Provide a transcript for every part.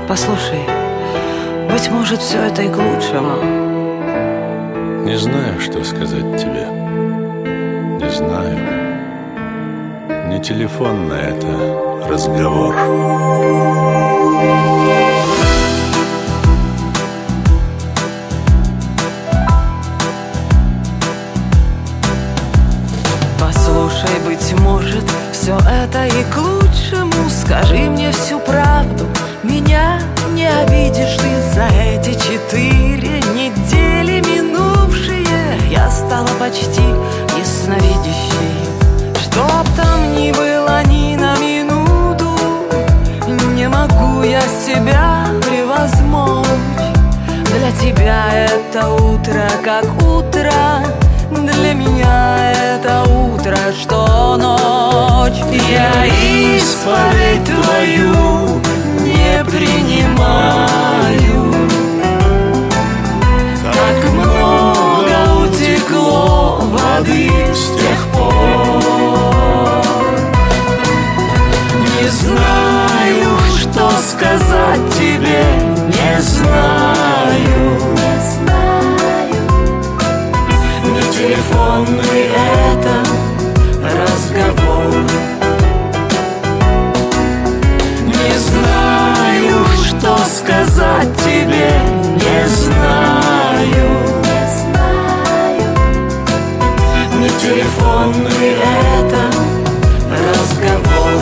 Послушай, быть может, все это и к лучшему. Не знаю, что сказать тебе. Не знаю. Не телефонный это разговор. Послушай, быть может, все это и к лучшему. Скажи мне всю правду, меня не обидишь ты. За эти 4 недели минувшие я стала почти ясновидящей. Чтоб там ни было ни на минуту, не могу я себя превозмочь. Для тебя это утро как утро, для меня это утро, что ночь. Я исповедь твою не принимаю. Так много утекло воды с тех пор. Не знаю, что сказать тебе, не знаю. Не телефонный это разговор. Не знаю, что сказать тебе, не знаю. Не телефонный это разговор.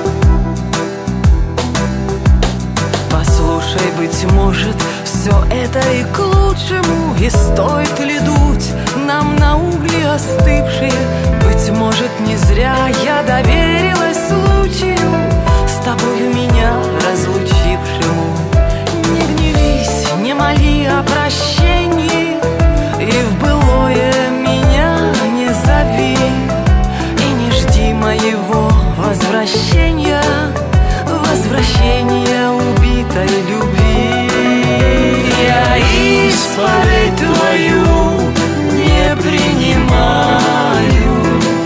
Послушай, быть может, все это и к лучшему. И стоит ли дуть нам на угли остывшие? Быть может, не зря я доверилась случаю, с тобою меня разлучившему. Не гневись, не моли о прощении, и в былое меня не зови. И не жди моего возвращения, возвращения убитой любви. Я исповедь твою не принимаю.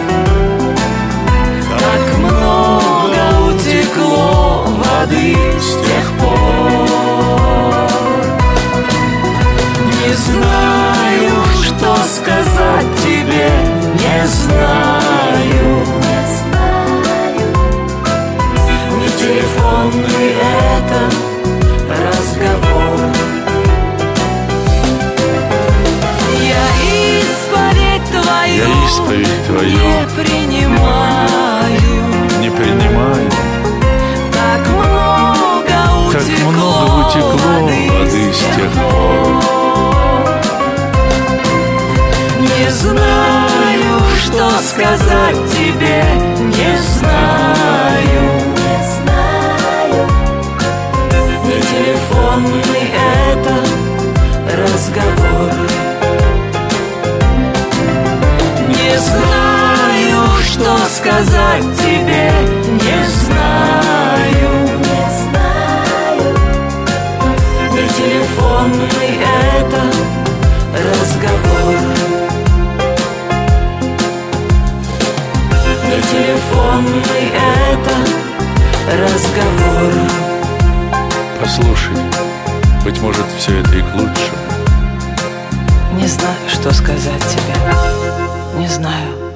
Так много утекло воды с тех пор. Не знаю, что сказать тебе, не знаю. Не телефонный это разговор. Я исповедь твою не принимаю. Не принимаю. Так много утекло воды с тех пор. Не знаю, что сказать тебе, не знаю. Не телефонный это разговор. Не знаю, что сказать тебе, не знаю. Не телефонный это разговор. Не телефонный это разговор. Послушай, быть может, все это и к лучшему. Не знаю, что сказать тебе. Не знаю.